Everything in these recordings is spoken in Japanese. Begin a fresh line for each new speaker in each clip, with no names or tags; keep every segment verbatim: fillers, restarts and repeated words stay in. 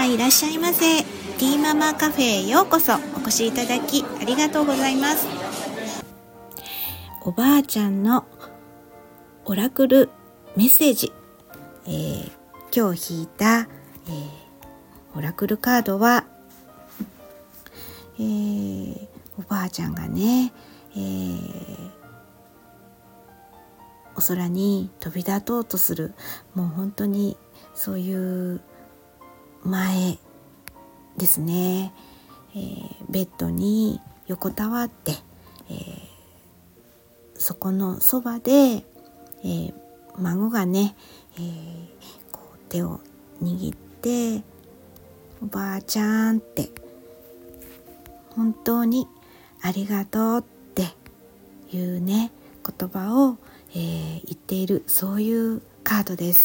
いらっしゃいませ。ティーママカフェへようこそお越しいただきありがとうございます。おばあちゃんのオラクルメッセージ、えー、今日引いた、えー、オラクルカードは、えー、おばあちゃんがね、えー、お空に飛び立とうとする、もう本当にそういう前ですね、えー、ベッドに横たわって、えー、そこのそばで、えー、孫がね、えー、こう手を握っておばあちゃんって本当にありがとうっていうね言葉を、えー、言っている、そういうカードです。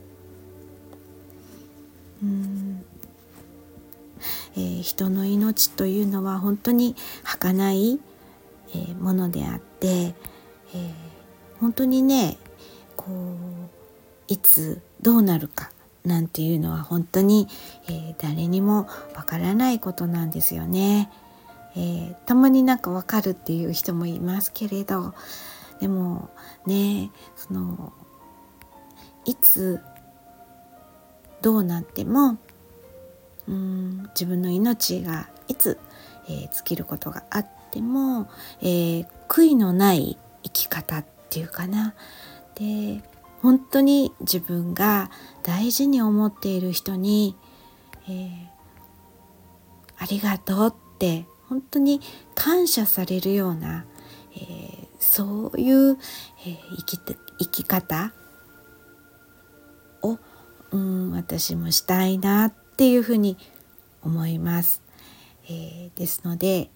うーんえー、人の命というのは本当に儚い、えー、ものであって、えー、本当にねこういつどうなるかなんていうのは本当に、えー、誰にもわからないことなんですよね。えー、たまになんかわかるっていう人もいますけれど、でもねそのいつどうなってもうーん自分の命がいつ、えー、尽きることがあっても、えー、悔いのない生き方っていうかな、で本当に自分が大事に思っている人に、えー、ありがとうって本当に感謝されるような、えー、そういう、えー、生きて、生き方をうん私もしたいなっていうふうに思います。えー、ですので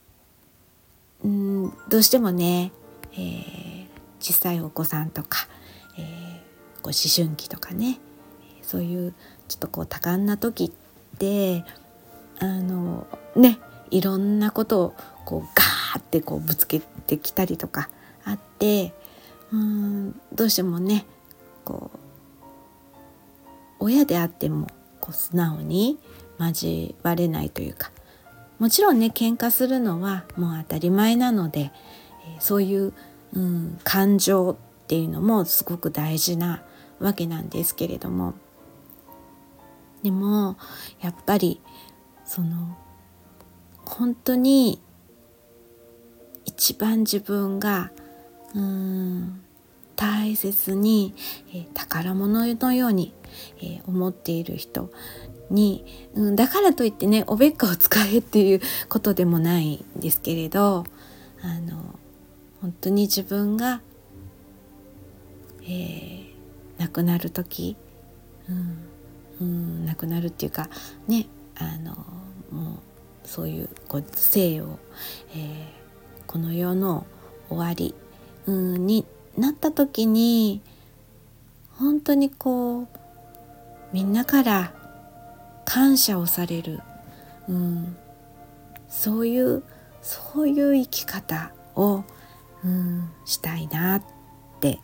うんどうしてもね、えー、小さいお子さんとか、えー、こう思春期とかね、そういうちょっとこう多感な時ってあのねいろんなことをこうガーってこうぶつけてきたりとかあって、うーんどうしてもねこう親であってもこう素直に交われないというか、もちろんね喧嘩するのはもう当たり前なので、えー、そういう、うん、感情っていうのもすごく大事なわけなんですけれども、でもやっぱりその本当に一番自分がうーん大切に、えー、宝物のように、えー、思っている人に、うん、だからといってねおべっかを使えっていうことでもないんですけれど、あの本当に自分が、えー、亡くなる時、うんうん、亡くなるっていうかねあのもうそういうこう生を、えー、この世の終わり、うん、になった時に本当にこうみんなから感謝をされる、うん、そういうそういう生き方を、うん、したいなって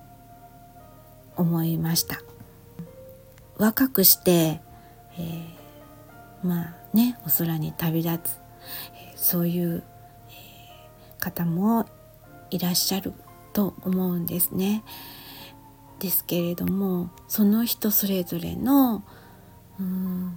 思いました。若くして、えー、まあねお空に旅立つ、えー、そういう、えー、方もいらっしゃると思うんですね。ですけれどもその人それぞれのうーん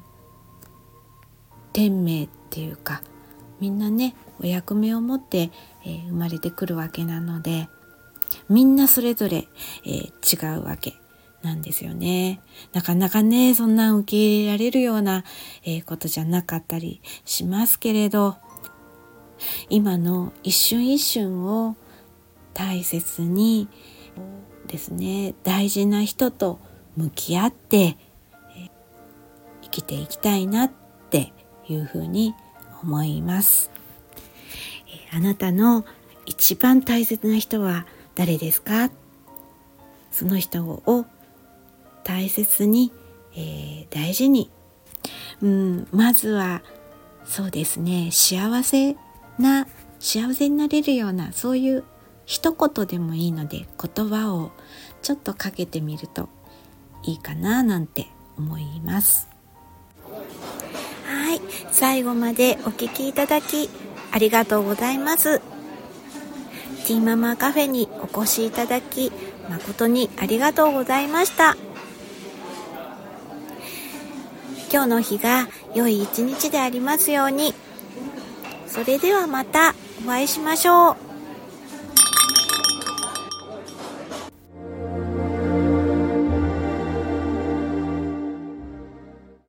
天命っていうかみんなねお役目を持って、えー、生まれてくるわけなのでみんなそれぞれ、えー、違うわけなんですよね。なかなかねそんな受け入れられるような、えー、ことじゃなかったりしますけれど、今の一瞬一瞬を大切にですね大事な人と向き合って、えー、生きていきたいなっていうふうに思います。えー、あなたの一番大切な人は誰ですか？その人を大切に、えー、大事に、うん、まずはそうですね幸せな幸せになれるようなそういう一言でもいいので言葉をちょっとかけてみるといいかななんて思います。 最後までお聞きいただきありがとうございます。ティーママカフェにお越しいただき誠にありがとうございました。今日の日が良い一日でありますように。それではまたお会いしましょう。